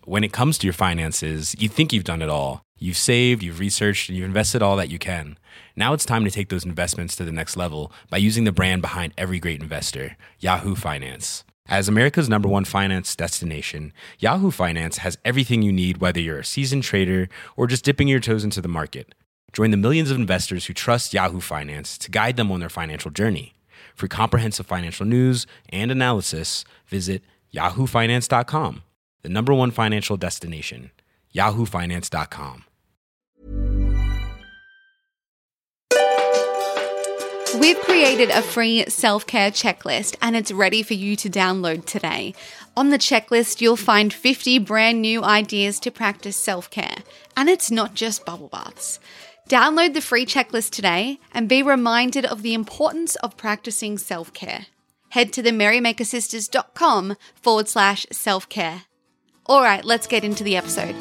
when it comes to your finances, you think you've done it all. You've saved, you've researched, and you've invested all that you can. Now it's time to take those investments to the next level by using the brand behind every great investor, Yahoo Finance. As America's #1 finance destination, Yahoo Finance has everything you need, whether you're a seasoned trader or just dipping your toes into the market. Join the millions of investors who trust Yahoo Finance to guide them on their financial journey. For comprehensive financial news and analysis, visit yahoofinance.com, the #1 financial destination, yahoofinance.com. We've created a free self-care checklist and it's ready for you to download today. On the checklist, you'll find 50 brand new ideas to practice self-care. And it's not just bubble baths. Download the free checklist today and be reminded of the importance of practicing self-care. Head to themerrymakersisters.com/self-care. All right, let's get into the episode.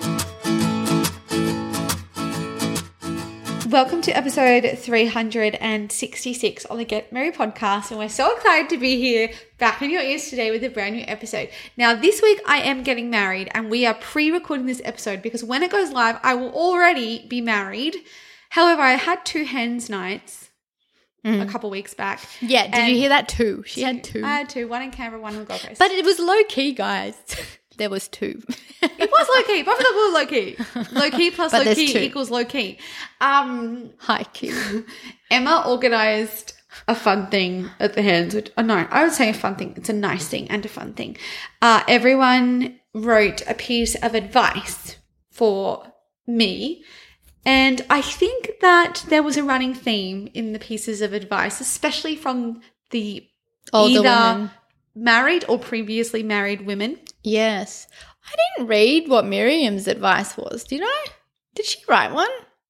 Welcome to episode 366 on the Get Merry podcast, and we're so excited to be here back in your ears today with a brand new episode. Now, this week I am getting married, and we are pre-recording this episode because when it goes live, I will already be married. However, I had 2 hens nights a couple weeks back. Yeah, did you hear that too? She had 2. I had 2, one in Canberra, one in the Gold Coast. But it was low-key, guys. There was 2. It was low-key. Both of them were low-key. Low-key plus But there's low-key 2. equals low-key. High-key. Emma organised a fun thing at the hens. Which, no, I would say a fun thing. It's a nice thing and a fun thing. Everyone wrote a piece of advice for me. And I think that there was a running theme in the pieces of advice, especially from the Older either women. married or previously married women. Yes. I didn't read what Miriam's advice was. Did I? Did she write one?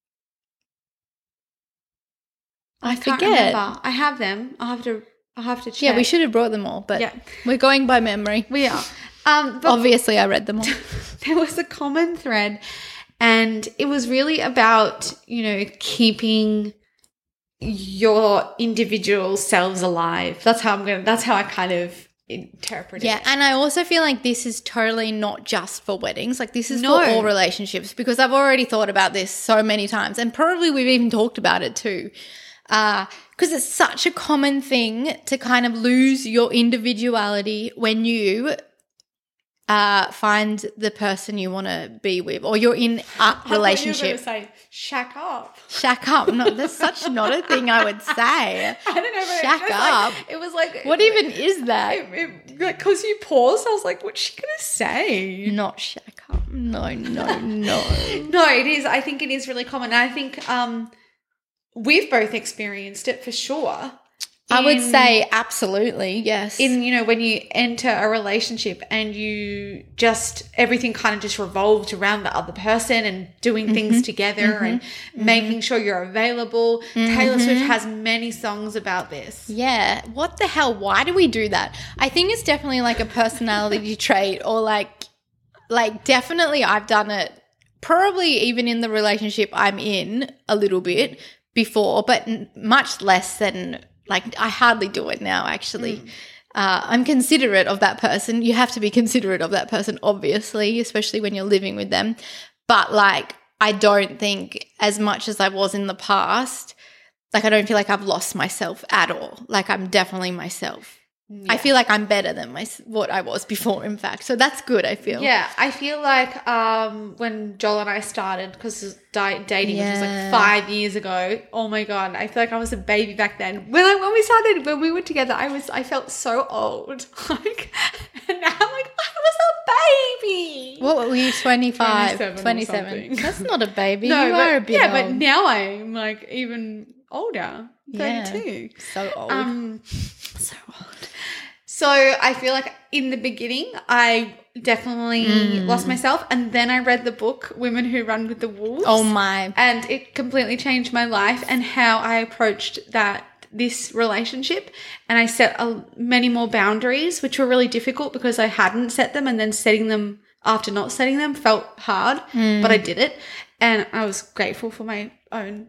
I Can't forget. remember. I have them. I'll have to check. Yeah, we should have brought them all, but Yeah. we're going by memory. We are. But Obviously, I read them all. there was a common thread, and it was really about, keeping your individual selves alive. That's how I kind of interpret it. Yeah, and I also feel like this is totally not just for weddings. Like, this is No. for all relationships, because I've already thought about this so many times, and probably we've even talked about it too. Because it's such a common thing to kind of lose your individuality when you find the person you want to be with, or you're in a relationship. I thought you were going to say, shack up. Shack up. No, that's such not a thing I would say. I don't know. But Shack up. It was like. What even is that? Because you paused, I was like, what's she going to say? Not shack up. No. No, it is. I think it is really common. And I think we've both experienced it for sure. I would say absolutely, yes. When you enter a relationship and you everything kind of just revolves around the other person and doing things together and making sure you're available. Taylor Swift has many songs about this. Yeah. What the hell? Why do we do that? I think it's definitely like a personality trait, or like definitely I've done it probably even in the relationship I'm in a little bit before, but much less than I hardly do it now, actually. I'm considerate of that person. You have to be considerate of that person, obviously, especially when you're living with them. But, I don't think as much as I was in the past, I don't feel like I've lost myself at all. I'm definitely myself. Yeah. I feel like I'm better than what I was before, in fact. So that's good, I feel. Yeah, I feel like when Joel and I started, because dating, which was 5 years ago, oh my God, I feel like I was a baby back then. When we were together, I felt so old. And now I'm like, I was a baby. What were you, 25? 27. That's not a baby. No, you are a bit old. but now I'm even older. 32. Yeah, so old. So old. So I feel like in the beginning, I definitely lost myself. And then I read the book, Women Who Run with the Wolves. Oh my. And it completely changed my life and how I approached this relationship. And I set many more boundaries, which were really difficult because I hadn't set them, and then setting them after not setting them felt hard, but I did it. And I was grateful for my own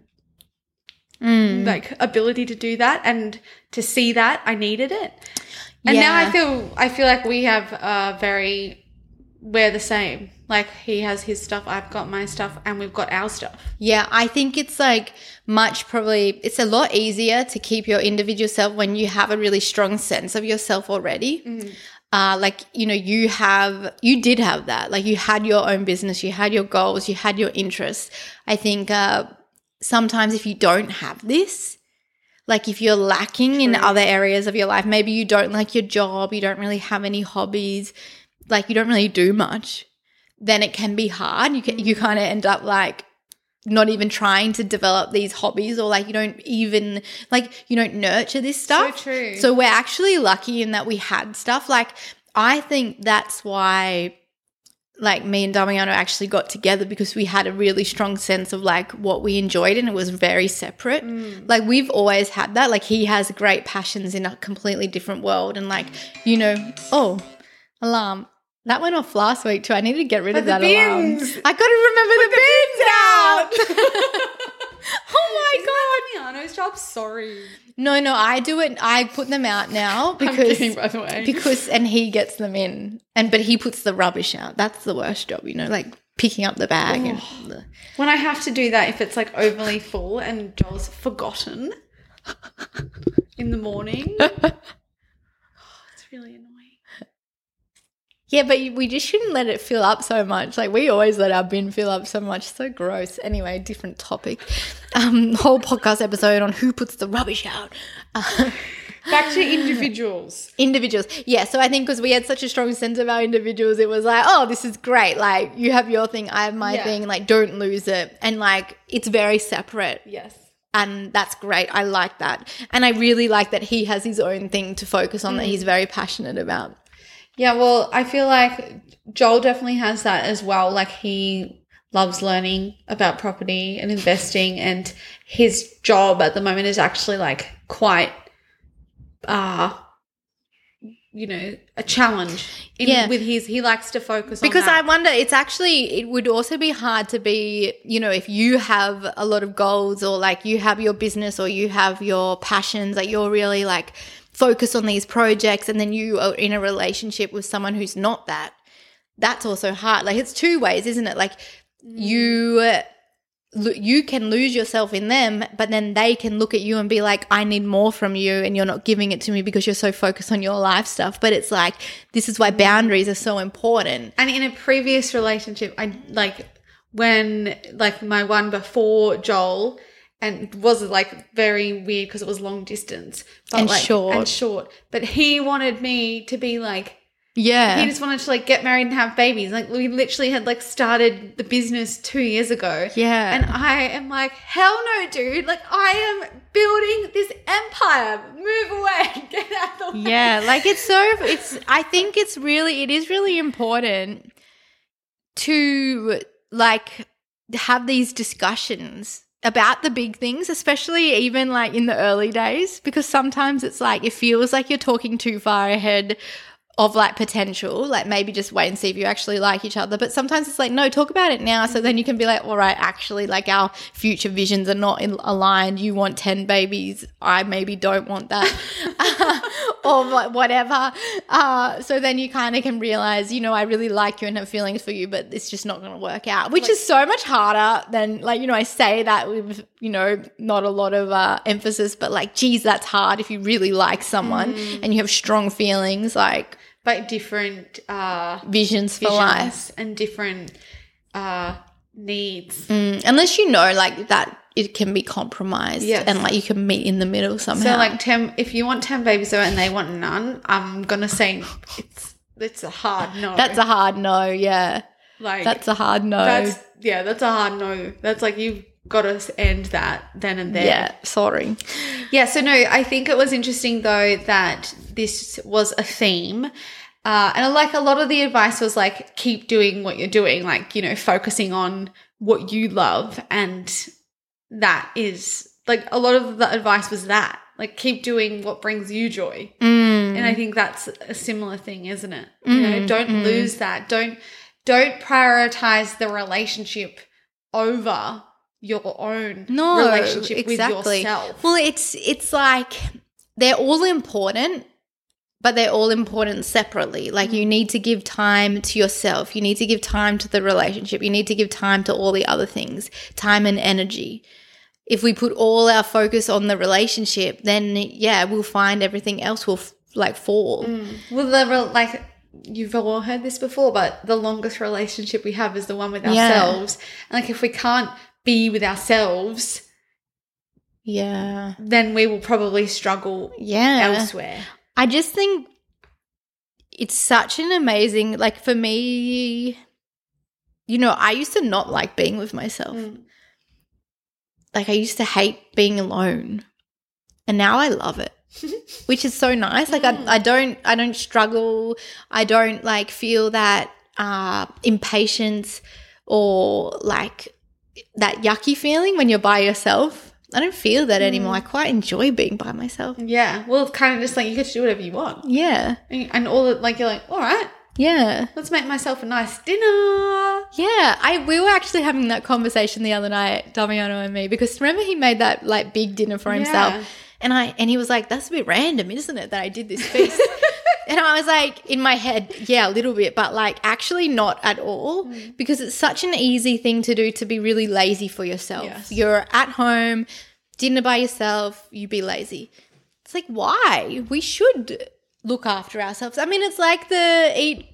ability to do that, and to see that I needed it. And now I feel like we have a very we're the same. Like, he has his stuff, I've got my stuff, and we've got our stuff. Yeah, I think it's like it's a lot easier to keep your individual self when you have a really strong sense of yourself already. Like, you know, you did have that. Like, you had your own business, you had your goals, you had your interests. I think sometimes if you don't have this, like if you're lacking in other areas of your life, maybe you don't like your job, you don't really have any hobbies, like you don't really do much, then it can be hard. You kind of end up like not even trying to develop these hobbies, or like you don't nurture this stuff. So true. So we're actually lucky in that we had stuff. Like, I think that's why like me and Damiano actually got together, because we had a really strong sense of like what we enjoyed, and it was very separate. Like, we've always had that. Like, he has great passions in a completely different world, and like, you know, alarm. That went off last week too. I needed to get rid of that alarm. I got to remember the bins out. Oh my God. Damiano's job, sorry. No, I do it. I put them out now because, I'm kidding, by the way. And he gets them in, but he puts the rubbish out. That's the worst job, you know, like picking up the bag. And when I have to do that, if it's like overly full and Joel's forgotten in the morning, it's really annoying. Yeah, but we just shouldn't let it fill up so much. Like, we always let our bin fill up so much. So gross. Anyway, different topic. Whole podcast episode on who puts the rubbish out. Back to individuals. Yeah, so I think because we had such a strong sense of our individuals, it was like, oh, this is great. Like, you have your thing, I have my thing. Like, don't lose it. And, like, it's very separate. Yes. And that's great. I like that. And I really like that he has his own thing to focus on that he's very passionate about. Yeah, well, I feel like Joel definitely has that as well. Like, he loves learning about property and investing, and his job at the moment is actually like quite, you know, a challenge. With he likes to focus on that. Because I wonder, it would also be hard to be, you know, if you have a lot of goals, or like you have your business, or you have your passions, like you're really like focus on these projects, and then you are in a relationship with someone who's not that. That's also hard. Like, it's two ways, isn't it? Like, you can lose yourself in them, but then they can look at you and be like, I need more from you, and you're not giving it to me because you're so focused on your life stuff. But it's like, this is why boundaries are so important. And in a previous relationship, when my one before Joel, and it was like very weird because it was long distance, but and short. But he wanted me to be like, yeah, he just wanted to like get married and have babies. Like, we literally had like started the business 2 years ago. Yeah, and I am like, hell no, dude. Like, I am building this empire. Move away, get out of the way. Yeah, like I think it is really important to like have these discussions about the big things, especially even like in the early days, because sometimes it's like it feels like you're talking too far ahead of like potential, like maybe just wait and see if you actually like each other. But sometimes it's like, no, talk about it now, so then you can be like, all right, actually, like our future visions are not aligned. You want 10 babies, I maybe don't want that, or whatever. So then you kind of can realize, you know, I really like you and have feelings for you, but it's just not going to work out, which is so much harder than, like, you know, I say that with, you know, not a lot of emphasis, but like, geez, that's hard if you really like someone and you have strong feelings, like, but different visions for life and different needs. Unless you know, like, that it can be compromised, and like you can meet in the middle somehow. So like if you want 10 babies and they want none, I'm gonna say it's a hard no. That's a hard no. Yeah, like that's a hard no. That's a hard no. That's like, you've got to end that then and there. Yeah, sorry. Yeah, so no, I think it was interesting though that this was a theme. And like a lot of the advice was like, keep doing what you're doing, like, you know, focusing on what you love. And that is like, a lot of the advice was that, like, keep doing what brings you joy. And I think that's a similar thing, isn't it? You know, don't lose that. Don't prioritize the relationship over your own relationship with yourself. Well, it's like they're all important, but they're all important separately. Like you need to give time to yourself. You need to give time to the relationship. You need to give time to all the other things, time and energy. If we put all our focus on the relationship, then we'll find everything else will fall. Well, you've all heard this before, but the longest relationship we have is the one with ourselves. And like if we can't be with ourselves, then we will probably struggle elsewhere. I just think it's such an amazing, like for me, you know, I used to not like being with myself. Like I used to hate being alone, and now I love it, which is so nice. Like I don't struggle. I don't like feel that impatience or like that yucky feeling when you're by yourself. I don't feel that anymore. I quite enjoy being by myself. Yeah. Well, it's kind of just like you get to do whatever you want. Yeah. And all the, like you're like, all right. Yeah. Let's make myself a nice dinner. Yeah. We were actually having that conversation the other night, Damiano and me, because remember he made that like big dinner for himself. And he was like, that's a bit random, isn't it, that I did this feast? And I was like, in my head, yeah, a little bit, but like actually not at all, because it's such an easy thing to do to be really lazy for yourself. Yes. You're at home, dinner by yourself, you be lazy. It's like, why? We should look after ourselves. I mean, it's like the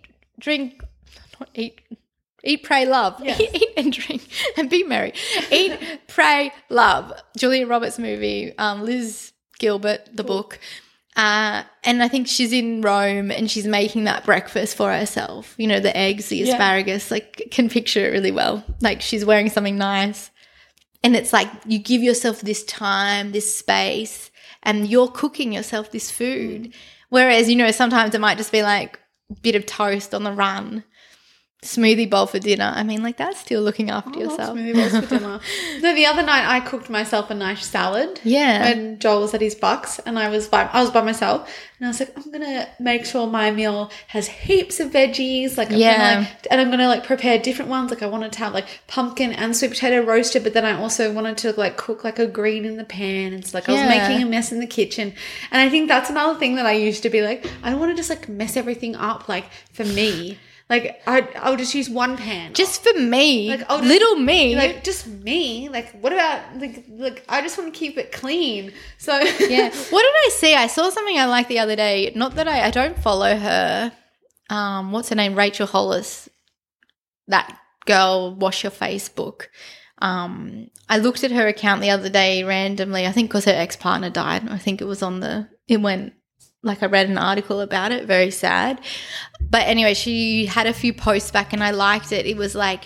eat, pray, love. Yes. Eat and drink and be merry. Eat, pray, love. Julia Roberts movie, Liz Gilbert, the book. And I think she's in Rome and she's making that breakfast for herself. You know, the eggs, the asparagus, like can picture it really well. Like she's wearing something nice. And it's like you give yourself this time, this space, and you're cooking yourself this food. Whereas, you know, sometimes it might just be like a bit of toast on the run, smoothie bowl for dinner. I mean, like that's still looking after yourself. Smoothie bowls for dinner. No, the other night I cooked myself a nice salad. Yeah. When Joel was at his Bucks and I was by myself, and I was like, I'm gonna make sure my meal has heaps of veggies. Like, I'm gonna prepare different ones. Like, I wanted to have like pumpkin and sweet potato roasted, but then I also wanted to like cook like a green in the pan. And so like I was making a mess in the kitchen. And I think that's another thing that I used to be like, I don't want to just like mess everything up. Like for me. Like, I'll just use one pan. Just for me. Like, little me. Like, just me. Like, what about, like I just want to keep it clean. So. Yeah. What did I see? I saw something I liked the other day. Not that I don't follow her. What's her name? Rachel Hollis. That girl, Wash Your Face book. I looked at her account the other day randomly. I think because her ex-partner died. I think it was I read an article about it, very sad. But anyway, she had a few posts back and I liked it. It was like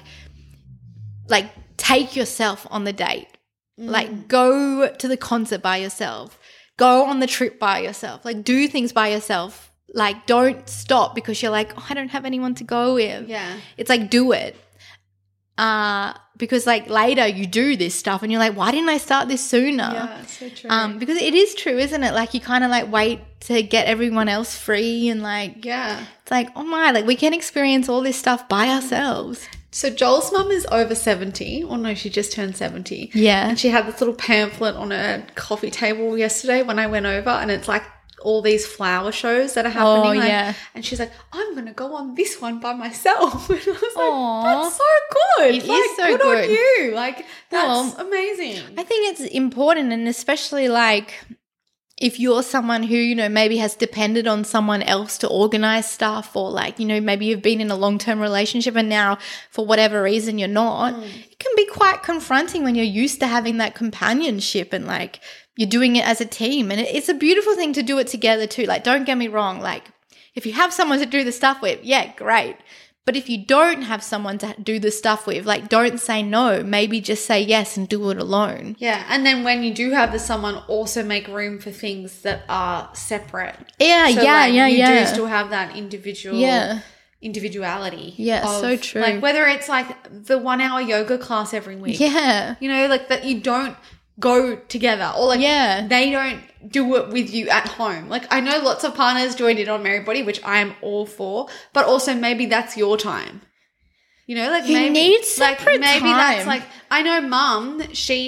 take yourself on the date. Like go to the concert by yourself. Go on the trip by yourself. Like do things by yourself. Like don't stop because you're like, oh, I don't have anyone to go with. Yeah. It's like do it. Because like later you do this stuff and you're like, why didn't I start this sooner? Yeah, it's so true. Because it is true, isn't it? Like you kind of like wait to get everyone else free and like, it's like, oh my, like we can experience all this stuff by ourselves. So Joel's mum is over 70. Or no, she just turned 70. Yeah. And she had this little pamphlet on her coffee table yesterday when I went over, and it's like all these flower shows that are happening. And she's like, I'm going to go on this one by myself. And I was like, that's so good. It is so good. good. On you. Like, that's amazing. I think it's important, and especially like if you're someone who, you know, maybe has depended on someone else to organize stuff, or like, you know, maybe you've been in a long-term relationship and now for whatever reason you're not, it can be quite confronting when you're used to having that companionship and like you're doing it as a team. And it's a beautiful thing to do it together too. Like, don't get me wrong. Like if you have someone to do the stuff with, yeah, great. But if you don't have someone to do the stuff with, like don't say no. Maybe just say yes and do it alone. Yeah. And then when you do have someone, also make room for things that are separate. Yeah, so you do still have that individuality. Yeah, so true. Like whether it's like the 1 hour yoga class every week. Yeah. You know, like that you don't go together, or like they don't do it with you at home. Like I know lots of partners joined in on Merry Body, which I am all for, but also maybe that's your time. You know, like you maybe need separate maybe time. That's like, I know mum, she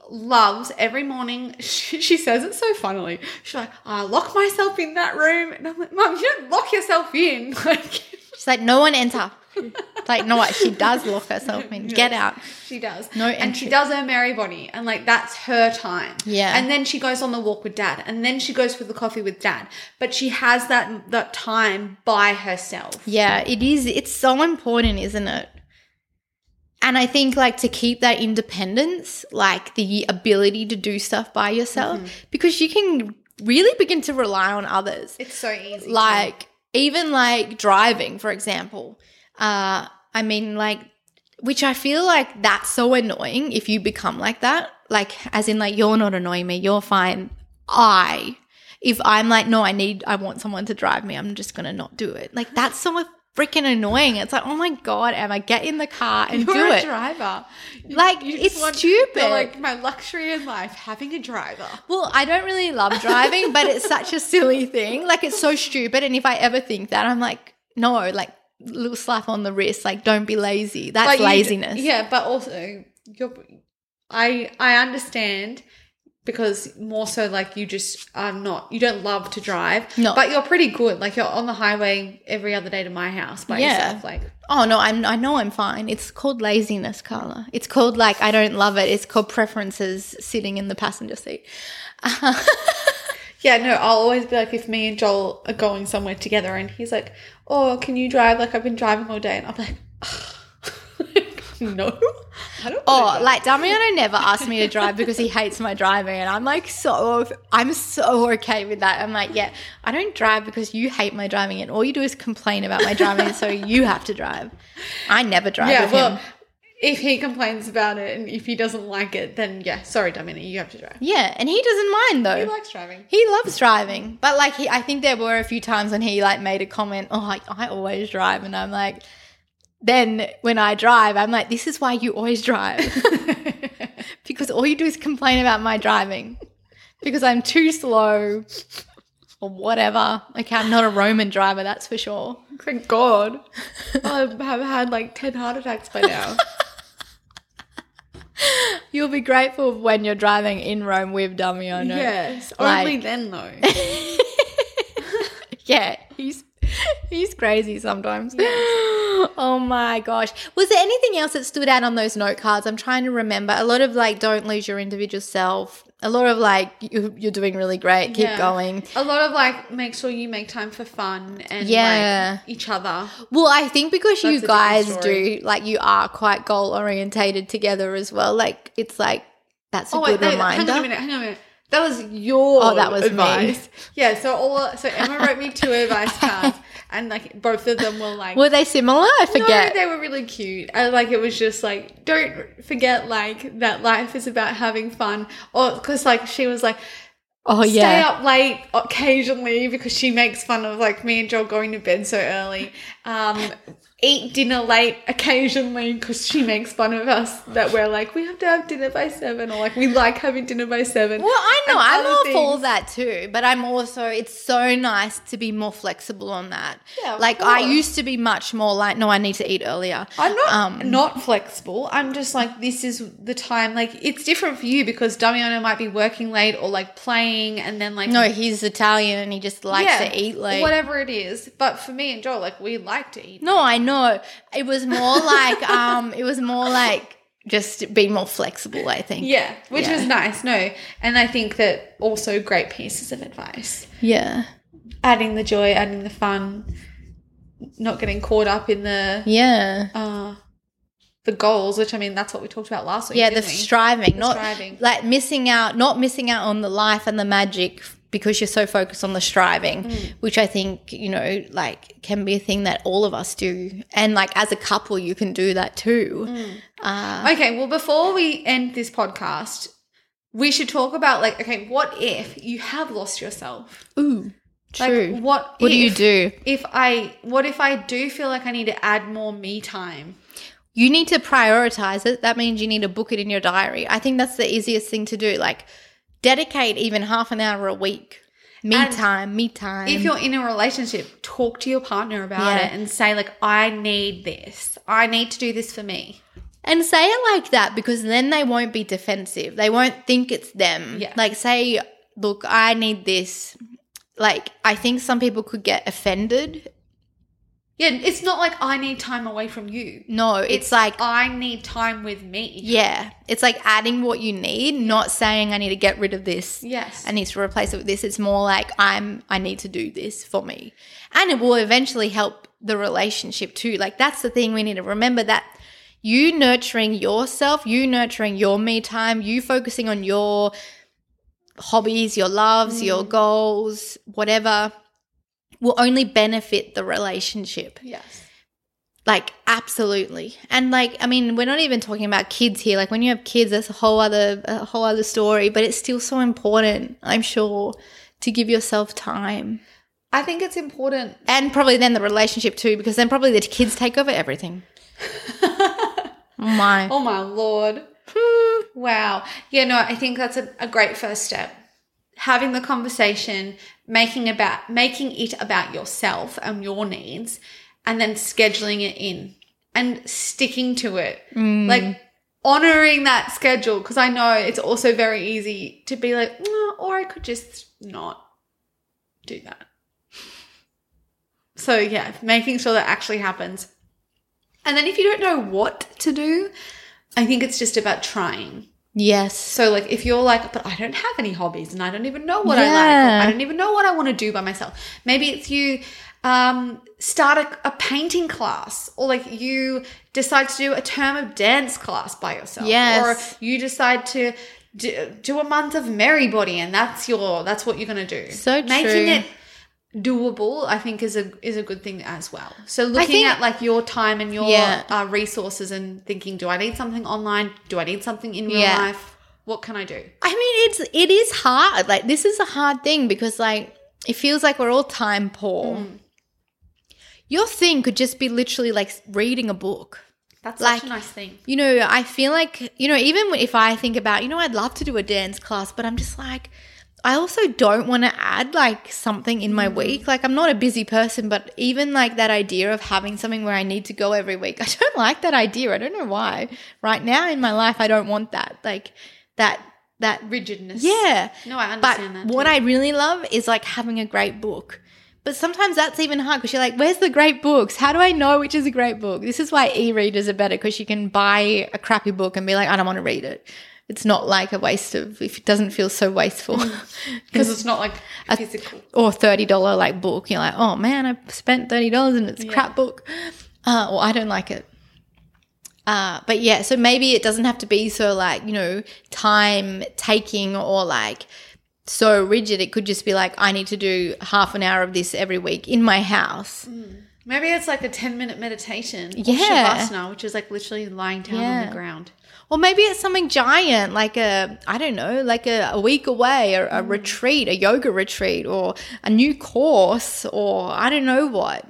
loves every morning. She says it so funnily. She's like, I lock myself in that room. And I'm like, Mum, you don't lock yourself in. Like, she's like, no one enter. Like, no, she does lock herself in. Get out. She does. No and entry. she does her Mary Body. And like, that's her time. Yeah. And then she goes on the walk with Dad. And then she goes for the coffee with Dad. But she has that time by herself. Yeah, it is. It's so important, isn't it? And I think like to keep that independence, like the ability to do stuff by yourself, because you can really begin to rely on others. It's so easy. Like even like driving, for example. I mean like, which I feel like that's so annoying if you become like that. Like as in like, you're not annoying me, you're fine. If I'm like, no, I want someone to drive me, I'm just going to not do it. Like that's so freaking annoying. It's like, oh my God, Emma, get in the car and You're do a it. driver. Like, You it's just want stupid. like my luxury in life, having a driver. Well, I don't really love driving, but it's such a silly thing. Like, it's so stupid. And if I ever think that, I'm like, no, like, little slap on the wrist. Like, don't be lazy. That's laziness. Yeah, but also, I understand, because more so like you just are not, you don't love to drive. No. But you're pretty good. Like you're on the highway every other day to my house by yourself. Like, oh no, I know I'm fine. It's called laziness, Carla. It's called like, I don't love it. It's called preferences sitting in the passenger seat. yeah, no, I'll always be like, if me and Joel are going somewhere together and he's like, oh, can you drive? Like I've been driving all day. And I'm like, no. I don't Oh, like Damiano never asked me to drive because he hates my driving, and I'm like, I'm so okay with that. I'm like, yeah, I don't drive because you hate my driving, and all you do is complain about my driving, so you have to drive. I never drive with him. If he complains about it and if he doesn't like it, then yeah, sorry, Dominic, you have to drive. Yeah, and he doesn't mind though. He likes driving. He loves driving, but like I think there were a few times when he like made a comment, oh, like, I always drive, and I'm like. Then when I drive, I'm like, this is why you always drive. Because all you do is complain about my driving. Because I'm too slow or whatever. Okay, I'm not a Roman driver, that's for sure. Thank God. I have had like 10 heart attacks by now. You'll be grateful when you're driving in Rome with Damiano. Yes, Like- only then though. Yeah, he's crazy sometimes. Oh my gosh. Was there anything else that stood out on those note cards? I'm trying to remember. A lot of like, don't lose your individual self. A lot of like, you're doing really great. Keep going. A lot of like, make sure you make time for fun and Yeah. like each other. Well, I think because you That's a guys different story. do, like you are quite goal orientated together as well. Like it's like, that's a good reminder. Hang on a minute. That was your that was me. advice. Yeah, so Emma wrote me 2 advice cards and like both of them were like, Were they similar? I forget. no, they were really cute. And like it was just like, don't forget like that life is about having fun. Or because like she was like, Oh stay yeah. up late occasionally because she makes fun of like me and Joel going to bed so early. Eat dinner late occasionally because she makes fun of us that we're like, we have to have dinner by 7, or like we like having dinner by 7. Well, I know. And I'm other all for things. that too. But I'm also, it's so nice to be more flexible on that. Yeah, of like I course. used to be much more like, no, I need to eat earlier. I'm not flexible. I'm just like, this is the time. Like, it's different for you because Damiano might be working late or like playing and then like. No, he's Italian and he just likes to eat late. Whatever it is. But for me and Joel, like, we like to eat. No, I know. It was more like just be more flexible, I think. Yeah, which Yeah. is nice. No. And I think that also great pieces of advice. Yeah. Adding the joy, adding the fun, not getting caught up in the Yeah. goals, which I mean, that's what we talked about last week. Yeah, the didn't we? striving, not striving. like not missing out on the life and the magic because you're so focused on the striving, which I think, like can be a thing that all of us do. And like as a couple, you can do that too. Okay, well, before we end this podcast, we should talk about like, okay, what if you have lost yourself? Ooh, Like, true. what do you do? What if I do feel like I need to add more me time? You need to prioritize it. That means you need to book it in your diary. I think that's the easiest thing to do. Like dedicate even half an hour a week. Me time. If you're in a relationship, talk to your partner about Yeah. it and say like, I need this. I need to do this for me. And say it like that because then they won't be defensive. They won't think it's them. Yeah. Like say, look, I need this. Like I think some people could get offended. Yeah, it's not like I need time away from you. No, it's like, I need time with me. yeah, it's like adding what you need, not saying I need to get rid of this. Yes. I need to replace it with this. It's more like I need to do this for me. And it will eventually help the relationship too. Like that's the thing we need to remember, that you nurturing yourself, you nurturing your me time, you focusing on your hobbies, your loves, your goals, whatever, will only benefit the relationship. Yes. Like absolutely. And like, I mean, we're not even talking about kids here. Like when you have kids, that's a whole other story, but it's still so important, I'm sure, to give yourself time. I think it's important. And probably then the relationship too, because then probably the kids take over everything. Oh my Lord. Wow. Yeah, no, I think that's a great first step. Having the conversation, making it about yourself and your needs, and then scheduling it in and sticking to it. Like honoring that schedule, because I know it's also very easy to be like, or I could just not do that. So yeah, making sure that actually happens. And then if you don't know what to do, I think it's just about trying. Yes. So like if you're like, but I don't have any hobbies and I don't even know what I like, or I don't even know what I want to do by myself. Maybe it's you start a painting class, or like you decide to do a term of dance class by yourself. Yes. Or you decide to do a month of Merrybody, and that's what you're going to do. So true. Making it doable, I think, is a good thing as well. So looking at like your time and your resources and thinking, do I need something online? Do I need something in real life? What can I do? I mean, it is hard. Like this is a hard thing because like it feels like we're all time poor. Your thing could just be literally like reading a book. That's like, such a nice thing. You know, I feel like, you know, even if I think about, you know, I'd love to do a dance class, but I'm just like, I also don't want to add like something in my week. Like I'm not a busy person, but even like that idea of having something where I need to go every week, I don't like that idea. I don't know why. Right now in my life, I don't want that. Like that rigidness. Yeah. No, I understand that. What I really love is like having a great book. But sometimes that's even hard because you're like, where's the great books? How do I know which is a great book? This is why e-readers are better, because you can buy a crappy book and be like, I don't want to read it. It's not like a waste of, if it doesn't feel so wasteful. Because it's not like physical. Or $30 like book. You're like, oh man, I spent $30 and it's a crap book. Or I don't like it. But yeah, so maybe it doesn't have to be so like, you know, time taking or like so rigid. It could just be like, I need to do half an hour of this every week in my house. Maybe it's like a 10-minute meditation. Or Yeah. Shavasana, which is like literally lying down on the ground. Or maybe it's something giant, like a week away, or a retreat, a yoga retreat, or a new course, or I don't know what.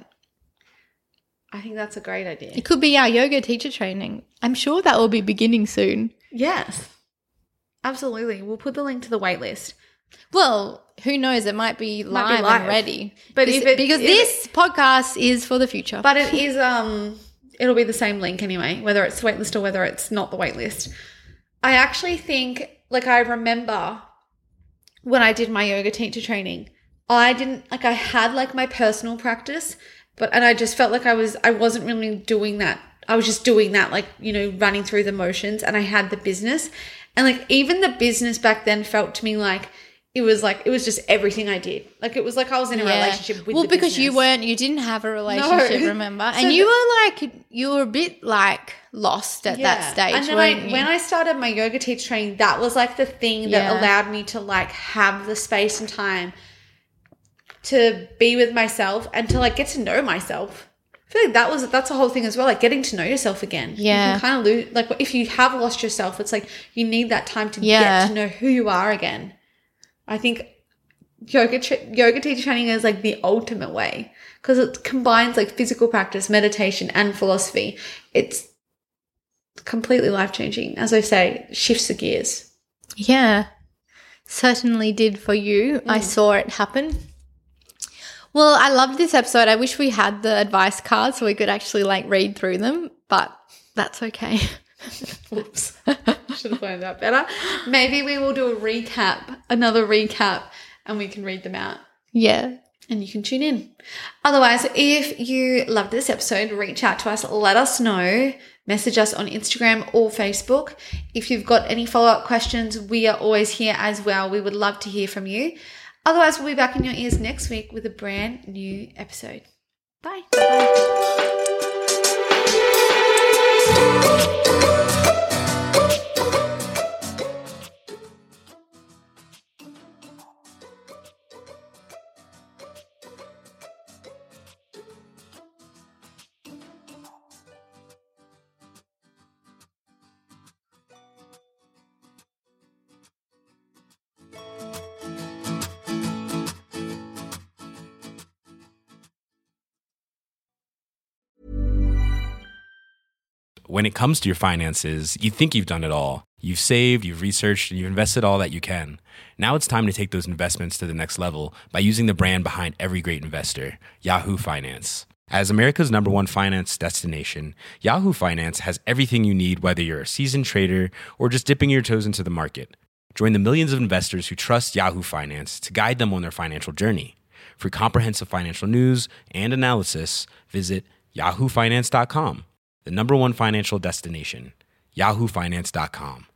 I think that's a great idea. It could be our yoga teacher training. I'm sure that will be beginning soon. Yes. Absolutely. We'll put the link to the wait list. Well, who knows? It might be live and ready. But because this podcast is for the future. But it is it'll be the same link anyway, whether it's the waitlist or whether it's not the waitlist. I actually think, like, I remember when I did my yoga teacher training, I had like my personal practice, and I just felt like I wasn't really doing that. I was just doing that, like, you know, running through the motions, and I had the business. And like, even the business back then felt to me like it was just everything I did. Like, it was like I was in a relationship with the because business. you didn't have a relationship, remember? And you were a bit like lost at that stage. And then when I started my yoga teacher training, that was like the thing that allowed me to like have the space and time to be with myself and to like get to know myself. I feel like that's the whole thing as well, like getting to know yourself again. Yeah. You can kind of lose, like, if you have lost yourself, it's like you need that time to get to know who you are again. I think yoga teacher training is like the ultimate way, because it combines like physical practice, meditation, and philosophy. It's completely life-changing. As I say, shifts the gears. Yeah, certainly did for you. I saw it happen. Well, I loved this episode. I wish we had the advice cards so we could actually like read through them, but that's okay. Whoops. Should have planned that better. Maybe we will do another recap, and we can read them out. Yeah. And you can tune in. Otherwise, if you loved this episode, reach out to us. Let us know. Message us on Instagram or Facebook. If you've got any follow-up questions, we are always here as well. We would love to hear from you. Otherwise, we'll be back in your ears next week with a brand new episode. Bye. When it comes to your finances, you think you've done it all. You've saved, you've researched, and you've invested all that you can. Now it's time to take those investments to the next level by using the brand behind every great investor, Yahoo Finance. As America's #1 finance destination, Yahoo Finance has everything you need, whether you're a seasoned trader or just dipping your toes into the market. Join the millions of investors who trust Yahoo Finance to guide them on their financial journey. For comprehensive financial news and analysis, visit yahoofinance.com. The #1 financial destination, yahoofinance.com.